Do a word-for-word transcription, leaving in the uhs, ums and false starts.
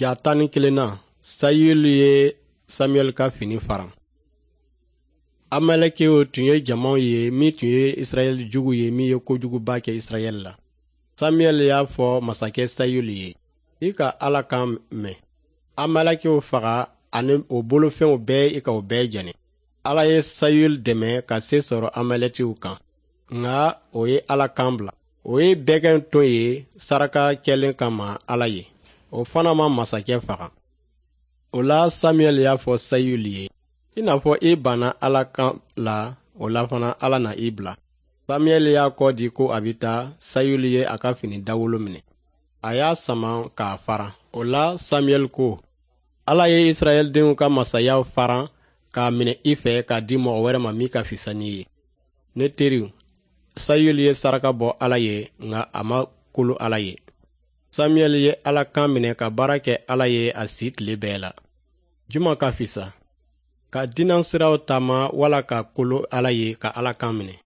Ja tan ni kelen na Sayuli ye Samuel ka fini faran. Amalekew tun ye jamaw ye min tun ye Israel jugu ye min ye kojuguba kɛ Israel la. Samuel y'a fɔ masakɛ Sayuli ye, i ka Ala kan mɛn. Amalekew faga ani o bolofɛnw bɛɛ i ka o bɛɛ jɛnɛ. Ala ye Sayuli dɛmɛ ka se sɔrɔ Amalekew kan. Nga o ye Ala kan bila. O ye bɛɛ ton ye saraka kɛlen kama Ala ye. O fana ma masakɛ faga. O la Samuel y'a fɔ Sayuli ye, i n'a fɔ i banna Ala kan la, o la fana Ala na i bila. Samuel y'a kɔ di ko a bɛ taa Sayuli ye a ka fini dawolo minɛ. A y'a sama k'a fara. O la Samuel ko, Ala ye Israel denw ka masaya faran k'a minɛ i fɛ k'a di mɔgɔ wɛrɛ ma min ka fisa n'i ye. Ne teriw, Sayuli ye saraka bɔ Ala ye, nga a ma kolo Ala ye. Samuel ye Ala kan minɛ ka baara kɛ Ala ye a si tile bɛɛ la. Juma ka fisa, ka dinan siraw taama wala ka kolo Ala ye ka Ala kan minɛ.